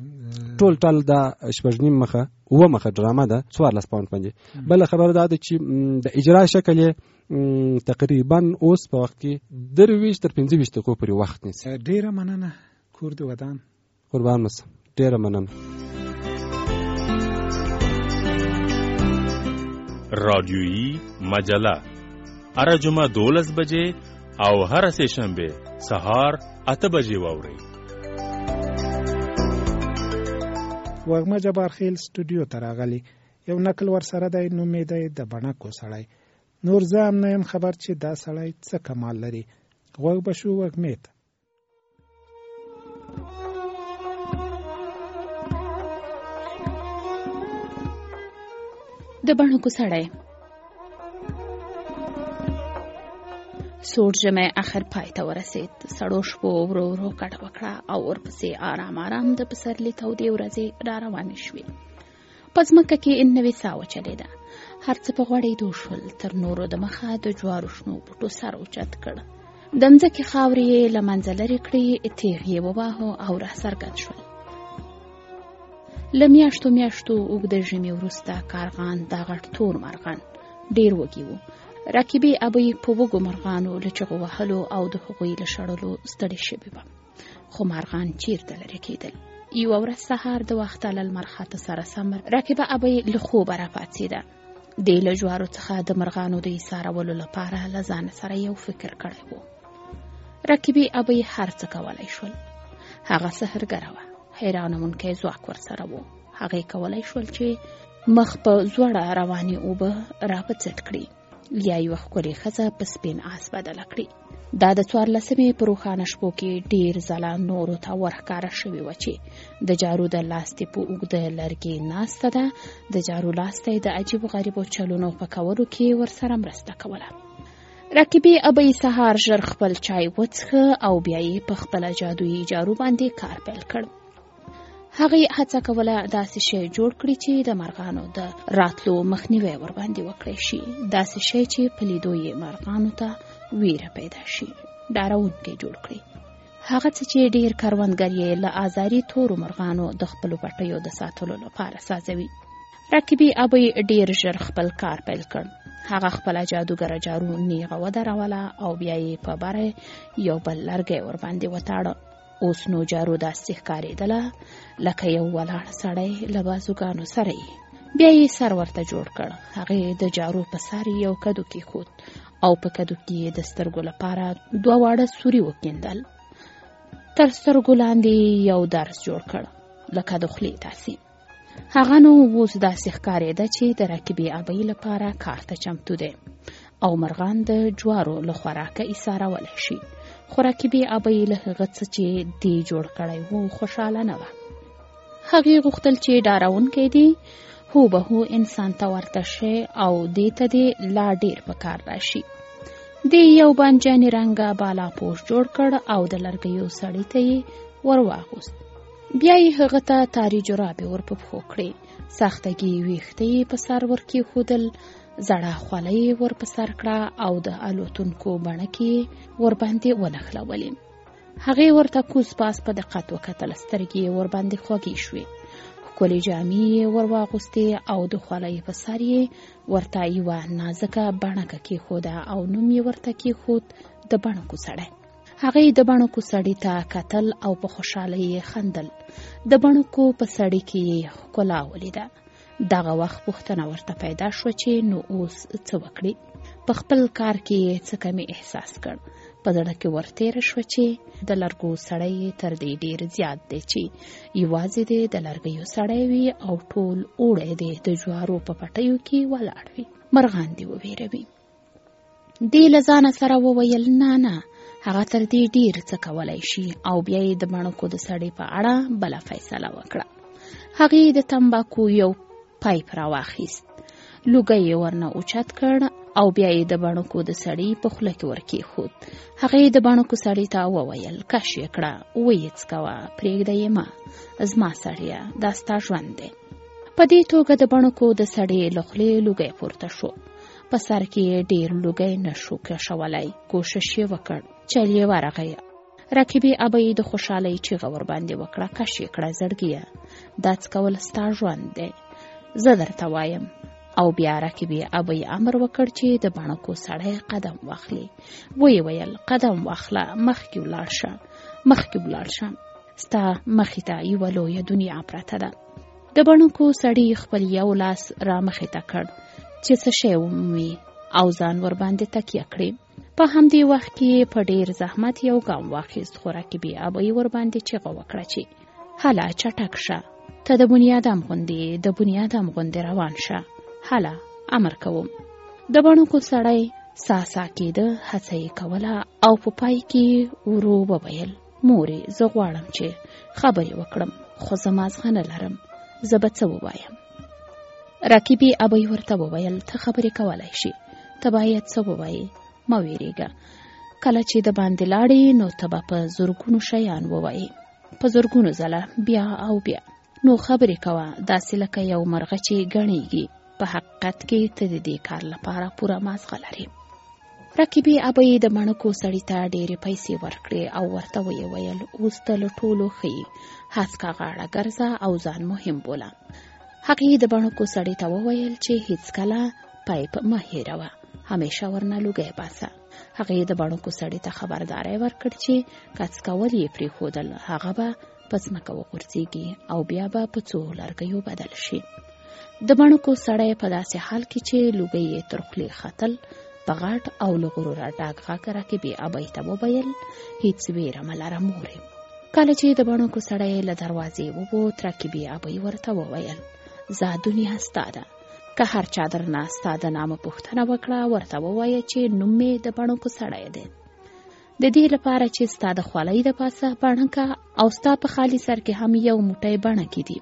ټول دا 6.5 مخه 7 مخه ډرامه ده، 14 پاوند باندې. بل خبره دا ده چې د اجرا شکل تقریبا اوس په وخت کې 23 تر 25 دقیقو پورې وخت نیسي. ډیره مننه کور د ودان. قربان مس، ډیره مننه. رادیویی مجله هر جمعه 12 بجې او هر سه شنبه سهار 8 بجې واورئ. وغمه جبار خیل سټوډیو ته راغلی، یو نقل ورسره دی، نوم یې دی د بڼکو سړی. نور زه هم نه یم خبر چې دا سړی څه کمال لري. غوږ به شو وږمې ته. د بڼکو سړی. سوړ ژمی اخر پای ته ورسېد. سړو شپو ورو ورو کډه وکړه او ورپسې آرام د پسرلي تودې ورځې را روانې شوې. په ځمکه کې نوې ساه وچلېده. هر څه په غوړېدو شول. تر نورو د مخه د جوارو شنو بوټو سر اوچت کړ. د مځکې خاورې یې له منځه لرې کړې، تیغ یې وواهه او راڅرګند شول. له میاشتو اوږده ژمي وروسته کارغان، دا غټ تور مرغان ډېر وږي وو. راکبې ابۍ په وږو مرغانو له چغو وهلو او د هغوی له شړلو ستړې شوې وه. خو مرغان چیرته لرې کېدل. یوه ورځ سهار د وخته له لمر خاته سره سم راکبه ابۍ له خوبه راپاڅېده. دې له جوارو څخه د مرغانو د ایسارولو لپاره له ځان سره یو فکر کړی و. راکبې ابۍ هر څه کولی شول. هغه سحرګره وه، حیرانوونکی ځواک ورسره و. هغې کولی شول چې مخ په زوړه روانې اوبه را په څټ کړي یا یوه ښکلې ښځه په سپین آس بدله کړي. دا د 14مې په روښانه شپو کې ډېر ځله نورو ته ورښکاره شوې وه چې د جارو د لاستې په اوږده لرګي ناسته ده. د جارو لاستی د عجیبو غریبو چلونو په کولو کې ورسره مرسته کوله. رکیبې ابۍ سهار ژر خپل چای وڅښه او بیا یې په خپله جادویي جارو باندې کار پیل کړ. هغې هڅه کوله داسې شی جوړ کړي چې د مرغانو د راتلو مخنیوی ورباندې وکړی شي، داسې شی چې په لیدو یې مرغانو ته ویره پیدا شي، ډارونکی جوړ کړي. هغه څه چې ډېر کروندګر یې له ازاري تورو مرغانو د خپلو پټیو د ساتلو لپاره سازوي. رکیبې ابۍ ډېر ژر خپل کار پیل کړ. هغه خپله جادوګره جارو نیغه ودروله او بیا یې په بره یو بل لرګی ورباندې وتاړه. اوس نو جارو داسې ښکارېدله لکه یو ولاړ سړی له بازوګانو سره یې. بیا یې سر ورته جوړ کړ. هغې د جارو په سر یو کدو کېښود او په کدو کې یې د سترګو لپاره 2 واړه سوري وکیندل. تر سترګو لاندې یو درز جوړ کړ لکه د خولې داسې. هغه نو اوس داسې ښکارېده چې د رکیبې ابۍ لپاره کار ته چمتو دی او مرغان د جوارو له خوراکه ایسارولی شي. خو رکیبې ابۍ له هغه څه چې دی جوړ کړی و خوشحاله نه وه. هغې غوښتل چې ډارونکی دی هوبهو انسان ته ورته شي او دې ته دې لا ډېر په کار راشي. دې یو بانجاني رنګه بالا پوش جوړ کړ او د لرګیو سړي ته یې ور واغوست. بیا یې هغه ته تاري جرابې ور په پښو کړې، سختګي ویښته یې په سر ور کېښودل، زړه خولۍ ور په سر کړه او د الوتونکو بڼکې ورباندې ونښلولې. هغې ورته کوز پاس په دقت وکتل، سترګې ورباندې خوږې شوې. ښکلې جامې یې ور واغوستې او د خولۍ په سر یې ورته یوه نازکه بڼکه کېښوده او نوم یې ورته کېښود د بڼکو سړی. هغې د بڼکو سړي ته کتل او په خوشحالۍ یې خندل. د بڼکو په سړي کې یې ښکلا ولیده. دغه وخت پوښتنه ورته پیدا شوه چې نو اوس څه وکړي. په خپل کار کې یې څه کمی احساس کړ. په زړه کې ورتېره شوه چې د لرګو سړی تر دې ډېر زیات دی چې یوازې دی د لرګیو سړی وي او ټول اوړی دی د جوارو په پټیو کې ولاړ وي، مرغان دې وویروي. دې له ځانه سره وویل نه هغه تر دې ډېر څه کولی شي او بیا یې د بڼکو د سړي په اړه بله فیصله وکړه. هغې د تمباکو یو پایپ راواخیست، لوګی یې ورنه اوچت کړ او بیا یې د بڼکو د سړي په خوله کې ورکېښود. هغې د بڼکو سړي ته وویل کش یې کړه، ویې څکوه، پرېږده یې مه، زما سړیه دا ستا ژوند دی. په دې توګه د بڼکو د سړي له خولې لوګی پورته شو. په سر کې یې ډېر لوګی نه شو کشولی. کوشش یې وکړ، چل یې ورغی. رکیبې ابۍ د خوشحالۍ چیغه ورباندې وکړه، کش یې کړه زړګیه، دا څکول ستا ژوند دی، زه درته وایم. او بیا رکیبې ابۍ امر وکړ چې د بڼکو سړی قدم واخلي. ویې ویل قدم واخله، مخکې ولاړ شه، ستا مخې ته یوه لویه دنیا پرته ده. د بڼکو سړي خپل یو لاس را مخې ته کړ چې څه شی ومومي او ځان ورباندې تکیه کړي. په همدې وخت کې په ډېر زحمت یو ګام واخیست. خو رکیبې ابۍ ورباندې چیغه وکړه چې هله چټک شه، ته د بنیادم غوندې روان شه، هله امر کوم. د بڼکو سړی ساسا کېده، هڅه یې کوله او په پای کې ورو وویل مورې زه غواړم چې خبرې وکړم خو زما زغه نه لرم، زه به څه ووایم. رکیبې ابۍ ورته وویل ته خبرې کولی شي، ته باید څه ووایې، مه ویرېږه. کله چې د باندې لاړې نو ته به په زرګونو شیان ووایې، په زرګونو ځله بیا او بیا. نو خبرې کوه داسې لکه یو مرغه چې ګڼېږي. په حقیقت کې ته د دې کار لپاره پوره مازغه لرې. رکیبې ابۍ د بڼکو سړي ته ډېرې پیسې ورکړې او ورته ویې ویل اوس ته له ټولو ښه هسکه غاړه ګرځه او ځان مهم بوله. هغې د بڼکو سړي ته وویل چې هیڅکله پایپ مه هېروه، همیشه ورنه لوګی باسه. هغې د بڼکو سړي ته خبرداری ورکړ چې کڅ کول یې پرېښودل، هغه به په ځمکه وغورځېږي او بیا به په څو لرګیو بدل شي. د بڼکو سړی په داسې حال کې چې لوګی یې تر خولې ختل په غټ او له غروره ډاګ غږ رکیبې ابۍ ته وویل هیڅ ویره مه لره مورې. کله چې د بڼکو سړی له دروازې ووت رکیبې ابۍ ورته وویل زه دنیا ستا ده. که هر چا درنه ستا د نامه پوښتنه وکړه ورته ووایه چې نوم مې د بڼکو سړی دی. د دې لپاره چې ستا د خولۍ د پاسه بڼکه او ستا په خالي سر کې هم یو موټی بڼکې دي.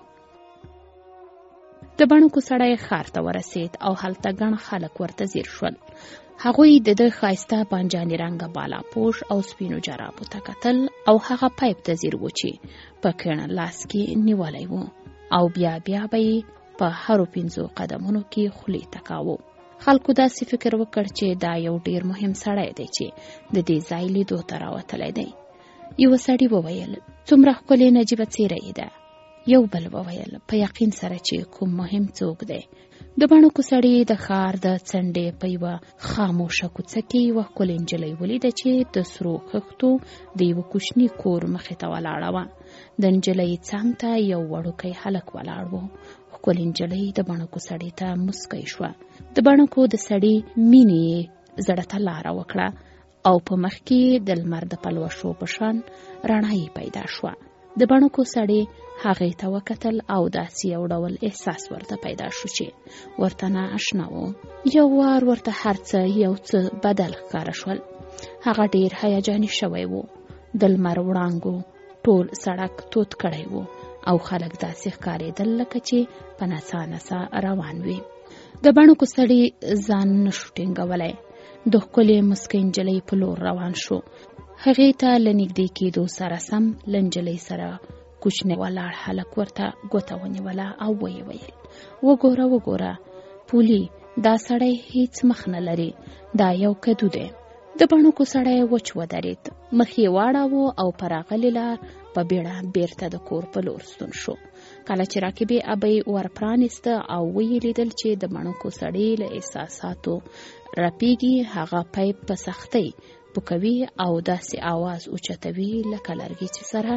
د بڼکو سړی ښار ته ورسید او هلته ګڼ خلک ورته ځیر شول. هغوی د ده ښایسته بانجاني رنګه بالاپوش او سپینو جرابو ته کتل او هغه پیپ ته ځیر و چې په کیڼ لاس کې نیولی و او بیا به یې په هرو 5 قدمونو کې خولې ته کاوه. خلکو داسې فکر وکړ چې دا یو ډیر مهم سړی دی چې د دې ځای لیدو ته راوتلی دی. یو سړي وویل څومره ښکلې نجیبه څیره یې ده. یو بل وویل په یقین سره چې کوم مهم څوک دی. د بڼکو سړي د ښار د څنډې په یوه خاموشه کوڅه کې یوه ښکلې نجلۍ ولیده چې د سرو خښتو د یوه کوچني کور مخې ته ولاړه وه. د نجلۍ څنګ ته یو وړوکی هلک ولاړ و. ښکلې نجلۍ د بڼکو سړي ته مسکی شوه. د بڼکو د سړي مینې یې زړه ته لاره وکړه او په مخ کې د لمر د پلوشو په شان رڼا یې پیدا شوه. د بڼکو سړي هغې ته وکتل او داسې یو ډول احساس ورته پیدا شو چې ورته نااشنا و. یو وار ورته هر څه یو څه بدل ښکاره شول. هغه ډیر هیجاني شوی و. د لمر وړانګو ټول سړک تود کړی و او خلک داسې ښکارېدل لکه چې په نڅا نڅا روان وي. د بڼکو سړي ځان نشو ټینګولی. د ښکلې مسکۍ نجلۍ په لور روان شو. هغې ته له نږدې کېدو سره سم له نجلۍ سره کوچنی ولاړ هلک ورته ګوته ونیوله او ویې ویل وګوره وګوره پولي دا سړی هیڅ مخ نه لري. دا یو کدو دی. د بڼکو سړی وچ ودرېد. مخ یې واړاوه او په راغلې لار په بیړه بیرته د کور په لور ستون شو. کله چې راکبې ابۍ ور پرانیسته او ویې لیدل چې د بڼکو سړی له احساساتو رپیږي، هغه پیپ په سختۍ پوکوي او داسې آواز اوچتوي لکه لرګي چې سره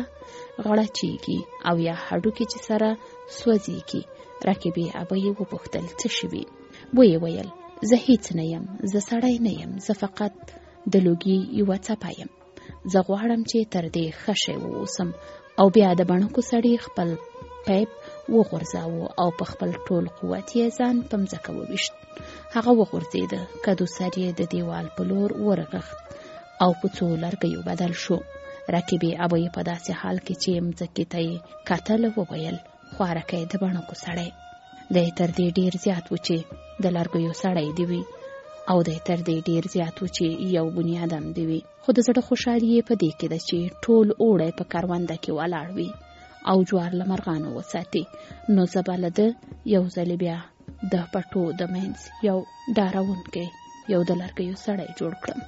غړچیږي او یا هډوکي چې سره سوځيږي. راکبې ابۍ وپوښتل څه شوي؟ ویې ویل زه هیڅ نه یم، زه سړی نه یم، زه فقط د لوګي یوه څپه یم. زه غواړم چې تر دې ښه شی واوسم. او بیا د بڼکو سړي خپل پیپ وغورځاوه او په خپل ټول قوت یې ځان په مځکه وویشت. هغه وغورځېده. کدو سر یې د دیوال په لور ورغښت او په څو لرګیو بدل شو. راکبې ابۍ په داسې حال کې چې مځکې ته یې کتل وویل خوارکی د بڼکو سړی دی تر دې ډیر زیات و چې د لرګیو سړی دی وي او دی تر دې ډیر زیات و چې یو بنیادم دی وي. خو د زړه خوشحالي یې په دې کې ده چې ټول اوړی په کرونده کې ولاړ وي او جوار له مرغانو وساتي. نو زه به له ده یو ځلې بیا د پټو د منځ یو ډارونکی یو د لرګیو سړی جوړ کړم.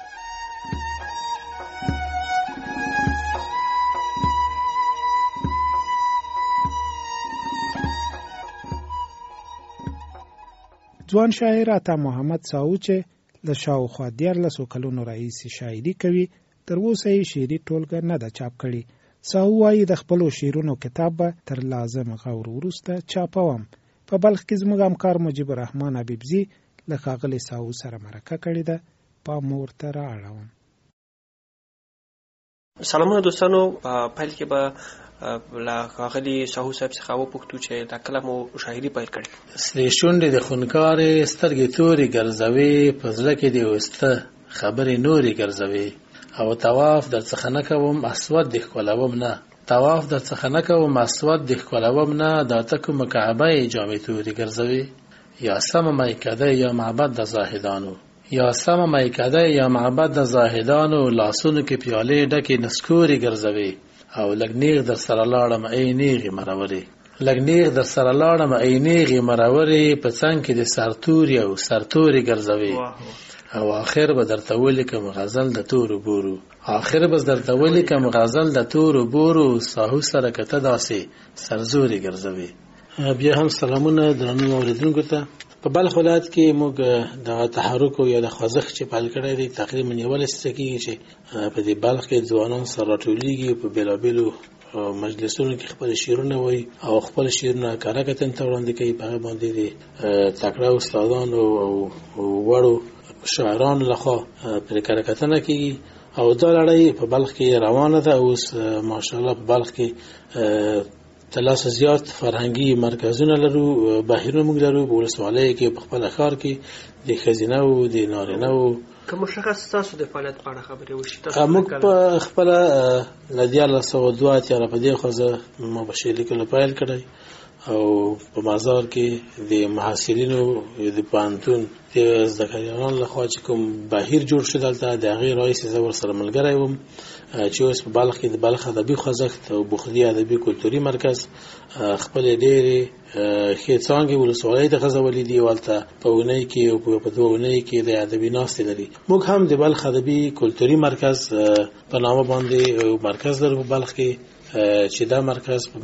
ځوان شاعر عطا محمد ساو چې له شاوخوا 14 کلونو راهیسې شاعري کوي، تر اوسه یې شعري ټولګه نه ده چاپ کړې. ساو وایي د خپلو شعرونو کتاب به تر لازم غور وروسته چاپوم. په بلخ کې زموږ همکار مجيب الرحمن حبیبزي له ښاغلي ساو سره مرکه کړې ده. پام ورته رااړوم. سلامونه دوستانو. پیل کې به له ښاغلي ساو صاحب څخه وپوښتو چې دا کله مو شاعري پیل کړې؟ شونډې د خونکارې سترګې تورې ګرځوي، په زړه کې دې وسته خبرې نورې ګرځوي. او طواف درڅخه نه کوم اسود دې ښکلوم نه، طواف درڅخه نه کوم اسود دې ښکلوم نه، دا ته کومه کعبه یې جامې تورې ګرځوي. یا سمه میکده یا معبد د زاهدانو، یا سمه میکده یا معبد د زاهدانو، لاسونو کې پیالې ډکې نسکورې ګرځوي. او لږ نیغ در سره لاړم ای نیغې مرورې، لږ نیغ در سره لاړم ای نیغې مرورې، په څنګ کې د سرتوري او سرتوري ګرځوي. او آخر به درته ولیکم غزل د تورو بورو، آخر به درته ولیکم غزل د تورو بورو، ساهو سره که ته داسې سرزوري ګرځوي. بیا هم سلامونه درنو اوریدونکو ته. په بلخ ولایت کې موږ د تحرک یا د خوځښت چې پیل کړی دی تقریبا یو لسته کېږي چې په دې بلخ کې ځوانان سره راټولېږي، په بېلابېلو مجلسونو کې خپل شعرونه وایي او خپل شعرونه کره کتنې ته وړاندې کوي. په هغه باندې د تکړه استادانو او وړو شاعرانو لخوا پرې کره کتنه کېږي. او دا لړۍ په بلخ کې روانه ده. اوس ماشاءالله په بلخ کې ترلاسه زیات فرهنګي مرکزونه لرو، بهیرونه موږ لرو په ولسوالۍ کې، په خپل ښار کې د ښځینه او د نارینه او که مشخص تاسو د فعالیت په اړه خبرې وشي. موږ په خپل له 1902 را په دې خوځه مبشر لیکلو پیل کړی او په بازار کې د محصلینو د پانتون د زدهکارانو لخوا چې کوم بهیر جوړ شو دلته د هغې رئیس زه ورسره ملګری وم چې اوس په بلخ کې د بلخ ادبي خوځښت او بخدي ادبي کلتوري مرکز خپلې ډېرې ښې څانګې ولسوالۍ ته غځولې دي، هلته په اونۍ کې او په 2 اونۍ کې د ادبي ناستې لري. موږ هم د بلخ ادبي کلتوري مرکز په نامه باندې مرکز لرو په بلخ کې چې دا مرکز په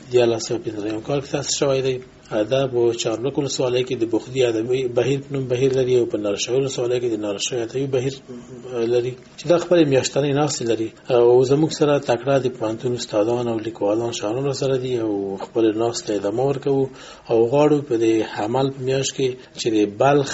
1915 کال کې تاسیس شوی دی. دا په چاربلک ولسوالۍ کې د بخدي ادبي بهیر په نوم بهیر لري او په نارشوي ولسوالۍ کې د نارشوي ادبي بهیر لري چې دا خپلې میاشتنۍ ناستې لري او زموږ سره تکړه د پوهنتون استادان او لیکوالان شاعران سره دي او خپلې ناستې ادامه ورکوو او غواړو په دې حمل په میاشت کې چې د بلخ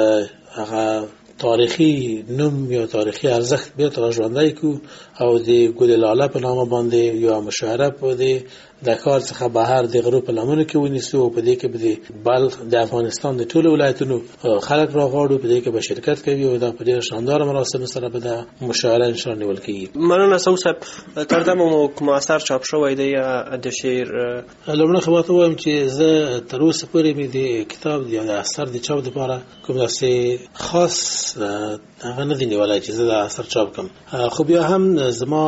هغه تاریخي نوم یا تاریخي ارزښت بیرته راژوندی کړو او د ګل لاله په نامه باندې یو مشاعره په دې د کار څخه بهر د غرو په لمنو کې ونیسو او په دې کې به د بلخ د افغانستان د ټولو ولایتونو خلک راغواړو په دې کې به شرکت کوي او دا په ډېر شاندار مراسم سره به د مشاعره ان شاء الله نیول کېږي. مننه صاحب. تر دمه مو کوم اثر چاپ شوی دی د شعر؟ لومړی خو ته وایم چې زه تر اوسه پورې مې د کتاب یا د اثر د چاپ لپاره کوم داسې خاص هغه نه دی نیولی چې زه د اثر چاپ کړم، خو بیا هم زما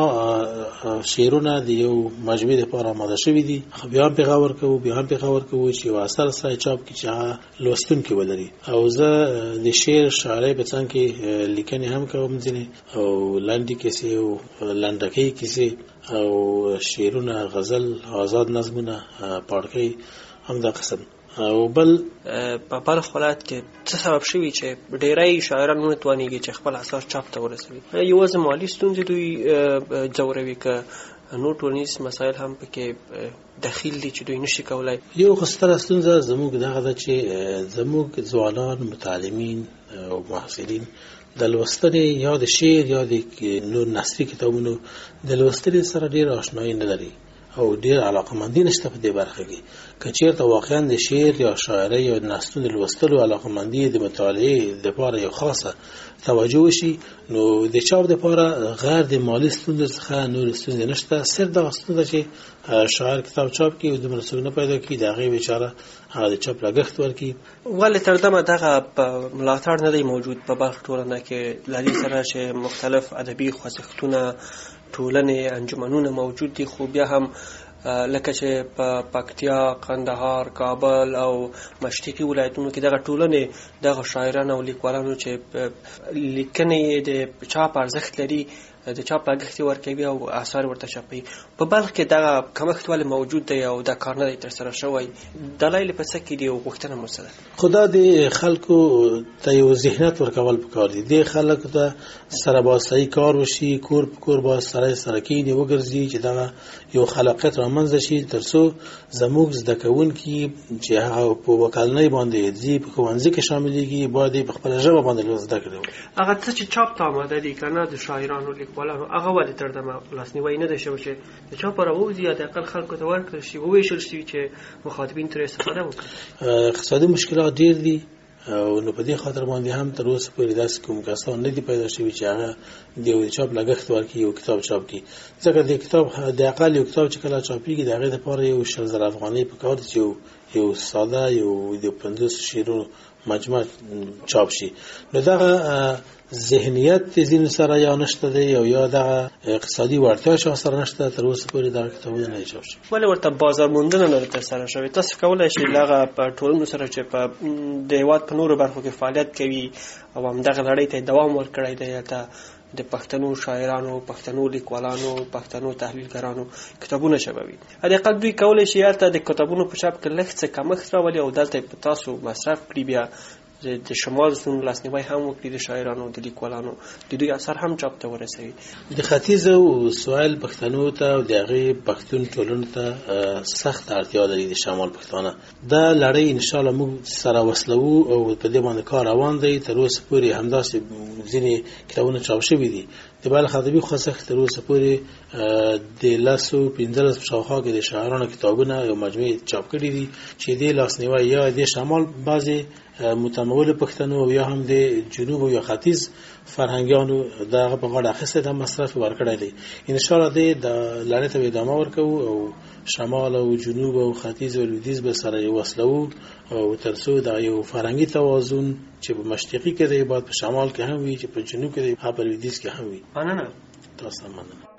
شعرونه د یو مجموعې لپاره آماده شوي دي، خو بیا هم پې غور کوو چې یو اثر سره چاپ کړي چې هغه لوستونکي ولري. او زه د شعر شاعرۍ په څنګ کې لیکنې هم کوم ځینې او لنډې کیسې او لنډکۍ کیسې او شعرونه، غزل، آزاد نظمونه، پاړکۍ هم دا قسم. او بل په بلخ ولایت کې څه سبب شوي چې ډېری شاعران ونه توانېږي چې خپل اثار چاپ ته ورسوي؟ یوازې مالي ستونزې دوی ځوروي که نور ټولنیز مسایل هم پکې دخیل دي چې دوی نشي کولای؟ یو خو ستره ستونزه زموږ دغه ده چې زموږ ځوانان متعلمین او محصلین د لوستنې یا د شعر یا د نور نثري کتابونو د لوستنې سره ډېر آشنایي نه لري او ډېر علاقمندي نشته په دې برخه کې. که چېرته واقعا د شعر یا شاعرۍ یا نثرونو د لوستلو علاقمندي د مطالعې دپاره یو خاصه توجه وشي نو د چاپ دپاره غیر د مالي ستونزو څخه نور ستونزې نشته. صرف دغه ستونزه چې شاعر کتاب چاپ کړي او دومره څوک نه پیدا کړي د هغې بیچاره هغه د چاپ لګښت ورکړي. ولې تر دمه دغه ملاتړ نه دی موجود په بلخ ټولنه کې له دې سره چې مختلف ادبي خوځښتونه، ټولنې، انجمنونه موجود دي، خو بیا هم لکه چې په پکتیا، قندهار، کابل او مشرقي ولایتونو کې دغه ټولنې دغه شاعران او لیکوالانو چې لیکنې د چاپ ارزښت لري د چاپ لګښت ورکوي او اثار ورته چاپوي، په بلخ کې دغه کمښت ولې موجود دی او دا کار نه دی ترسره شوی؟ دلایل په څه کې دي او غوښتنه مو څه ده؟ خو دا د خلکو ته یو ذهنیت ورکول پکار دي. د خلکو ته سره باید صحیح کار وشي، کور په کور باید سره کینې وګرځي چې دغه یو خلاقیت رامنځته شي تر څو زموږ زده کوونکي چې هغه په وکالنۍ باندې ځي په ښوونځي کې شاملېږي باید په خپله ژبه باندې زده کړي. هغه څه چې چاپ ته آماده دي که نه د شاعرانو لیکوالانو هغه ولې تر دمه لاسنیوی نه دی شوی چې د چاپ راووځي یا د اقل خلکو ته ورکړل شي، وویشل شي چې مخاطبین ترې استفاده وکړي؟ اقتصادي مشکلات ډېر دي او نو په دې خاطر باندې هم تر اوسه پورې داسې کوم کسان نه دي پیدا شوي چې هغه د یو چاپ لګښت ورکړي یو کتاب چاپ کړي. ځکه د کتاب د اقل یو کتاب چې کله چاپېږي د هغې دپاره یو 100,000 افغانۍ پکار دي چې یو ساده یو د 50 شعرونو مجموعه چاپ شي. نو دغه ذهنیت ځینو سره یا نشته دی او یا دغه اقتصادي وړتیا شا سره نشته، تر اوسه پورې دغه کتابونه نه چاپ شي. ولې ورته بازار موندنه نه ترسره شوې؟ تاسو کولی شئ دغه په ټولنو سره چې په د هېواد په نورو برخو کې فعالیت کوي او همدغه لړۍ ته دوام ورکړی دی، هلته د پښتنو شاعرانو، پښتنو لیکوالانو، پښتنو تحلیلګرانو کتابونه چاپوي، حداقل دوی کولی شي هلته د کتابونو په چاپ کې لږ څه کمښت راولي او دلته په تاسو مصرف کړي، بیا د شمال ستونو لاسنیوی هم وکړي د شاعرانو د لیکوالانو د دوی اثر هم چاپ ته ورسوي. د ختیځ او سویل پښتنو ته او د هغې پښتون ټولنو ته سخت اړتیا لري د شمال پښتانه. دا لړۍ انشاءالله موږ سره وصلوو او په دې باندې کار روان دی. تر اوسه پورې همداسې ځینې کتابونه چاپ شوي دي. د بلخ ادبي خوځښت تر اوسه پورې د 15 شاوخوا کې د شاعرانو کتابونه یو مجموعه چاپ کړي دي چې د لاسنیوي یا د شمال بعضي متمول پښتنو او یا هم د جنوب او ختیځ فرهنګیانو دغه په غاړه اخیسته د مصرف ورکړی دی. ان شاء الله د لړۍ ته ادامه ورکوو او شمال او جنوب او ختیځ او لویدیځ به سره یو وصلو او ترڅو د یو فرهنګي توازن چې په مشرقي کې دی باید په شمال کې هم وي چې په جنوب کې دی په لویدیځ کې هم وي. مننه. تاسو مننه.